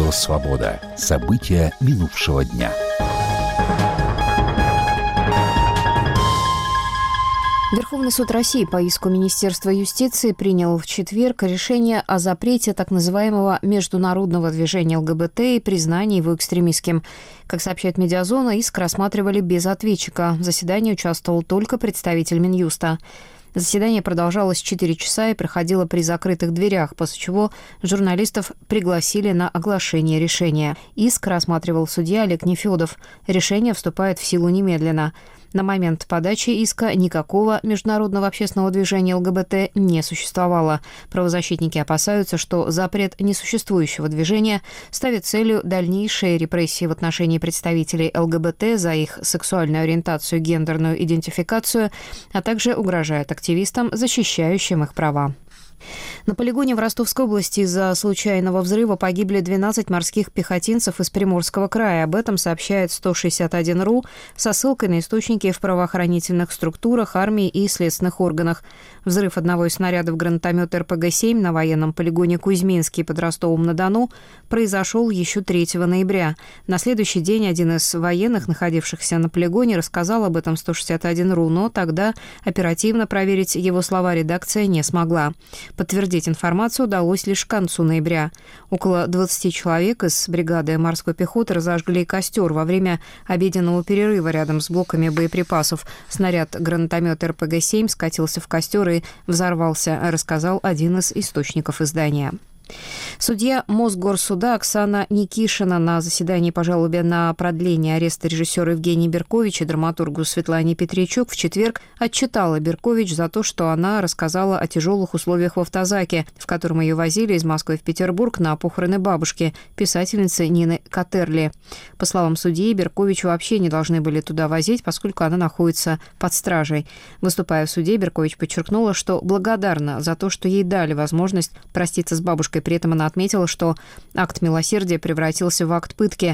Радио «Свобода». События минувшего дня. Верховный суд России по иску Министерства юстиции принял в четверг решение о запрете так называемого международного движения ЛГБТ и признании его экстремистским. Как сообщает «Медиазона», иск рассматривали без ответчика. В заседании участвовал только представитель Минюста. Заседание продолжалось 4 часа и проходило при закрытых дверях, после чего журналистов пригласили на оглашение решения. Иск рассматривал судья Олег Нефёдов. Решение вступает в силу немедленно. На момент подачи иска никакого международного общественного движения ЛГБТ не существовало. Правозащитники опасаются, что запрет несуществующего движения ставит целью дальнейшие репрессии в отношении представителей ЛГБТ за их сексуальную ориентацию, гендерную идентификацию, а также угрожает активистам, защищающим их права. На полигоне в Ростовской области из-за случайного взрыва погибли 12 морских пехотинцев из Приморского края. Об этом сообщает 161.ru со ссылкой на источники в правоохранительных структурах, армии и следственных органах. Взрыв одного из снарядов гранатомета РПГ-7 на военном полигоне Кузьминский под Ростовом-на-Дону произошел еще 3 ноября. На следующий день один из военных, находившихся на полигоне, рассказал об этом 161.ru, но тогда оперативно проверить его слова редакция не смогла. Подтвердить информацию удалось лишь к концу ноября. Около 20 человек из бригады морской пехоты разожгли костер во время обеденного перерыва рядом с блоками боеприпасов. Снаряд гранатомета РПГ-7 скатился в костер и взорвался, рассказал один из источников издания. Судья Мосгорсуда Оксана Никишина на заседании по жалобе на продление ареста режиссера Евгения Берковича и драматургу Светлане Петричук в четверг отчитала Беркович за то, что она рассказала о тяжелых условиях в автозаке, в котором ее возили из Москвы в Петербург на похороны бабушки, писательницы Нины Катерли. По словам судьи, Беркович вообще не должны были туда возить, поскольку она находится под стражей. Выступая в суде, Беркович подчеркнула, что благодарна за то, что ей дали возможность проститься с бабушкой. При этом она отметила, что акт милосердия превратился в акт пытки.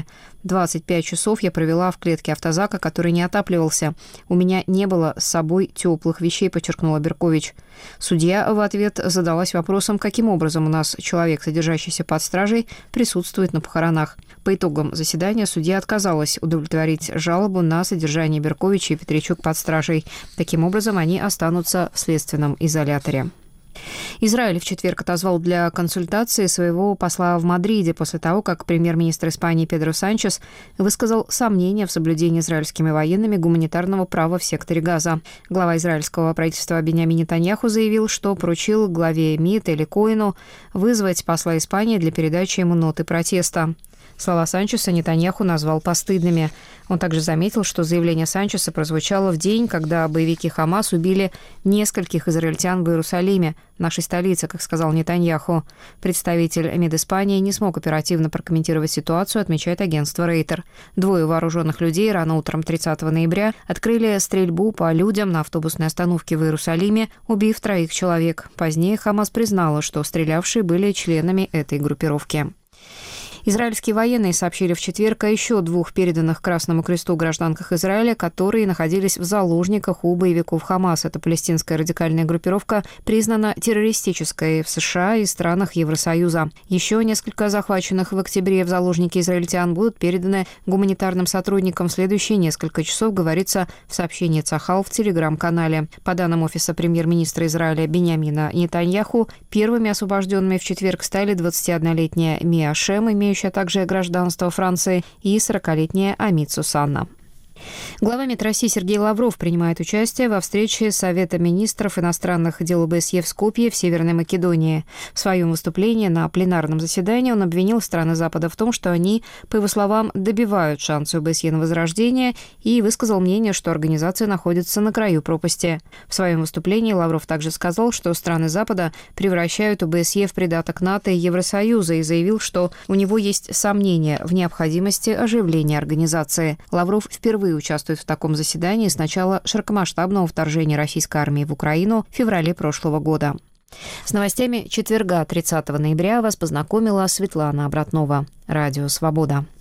25 часов я провела в клетке автозака, который не отапливался. У меня не было с собой теплых вещей, подчеркнула Беркович. Судья в ответ задалась вопросом, каким образом у нас человек, содержащийся под стражей, присутствует на похоронах. По итогам заседания судья отказалась удовлетворить жалобу на содержание Берковича и Петричук под стражей. Таким образом, они останутся в следственном изоляторе. Израиль в четверг отозвал для консультации своего посла в Мадриде после того, как премьер-министр Испании Педро Санчес высказал сомнения в соблюдении израильскими военными гуманитарного права в секторе Газа. Глава израильского правительства Биньямин Нетаньяху заявил, что поручил главе МИД Эли Коэну вызвать посла Испании для передачи ему ноты протеста. Слова Санчеса Нетаньяху назвал постыдными. Он также заметил, что заявление Санчеса прозвучало в день, когда боевики Хамас убили нескольких израильтян в Иерусалиме, нашей столице, как сказал Нетаньяху. Представитель МИД Испании не смог оперативно прокомментировать ситуацию, отмечает агентство Рейтер. 2 вооруженных людей рано утром 30 ноября открыли стрельбу по людям на автобусной остановке в Иерусалиме, убив 3 человек. Позднее Хамас признала, что стрелявшие были членами этой группировки. Израильские военные сообщили в четверг о еще 2 переданных Красному Кресту гражданках Израиля, которые находились в заложниках у боевиков Хамас. Эта палестинская радикальная группировка признана террористической в США и странах Евросоюза. Еще несколько захваченных в октябре в заложники израильтян будут переданы гуманитарным сотрудникам в следующие несколько часов, говорится в сообщении Цахал в телеграм-канале. По данным офиса премьер-министра Израиля Биньямина Нетаньяху, первыми освобожденными в четверг стали 21-летняя Мия Шем, имеющая также гражданство Франции, и 40-летняя Амит Сусанна. Глава МИД России Сергей Лавров принимает участие во встрече Совета министров иностранных дел ОБСЕ в Скопье в Северной Македонии. В своем выступлении на пленарном заседании он обвинил страны Запада в том, что они, по его словам, добивают шансы ОБСЕ на возрождение, и высказал мнение, что организация находится на краю пропасти. В своем выступлении Лавров также сказал, что страны Запада превращают ОБСЕ в придаток НАТО и Евросоюза, и заявил, что у него есть сомнения в необходимости оживления организации. Лавров впервые участвует в таком заседании с начала широкомасштабного вторжения российской армии в Украину в феврале прошлого года. С новостями четверга, 30 ноября, вас познакомила Светлана Обратнова. Радио «Свобода».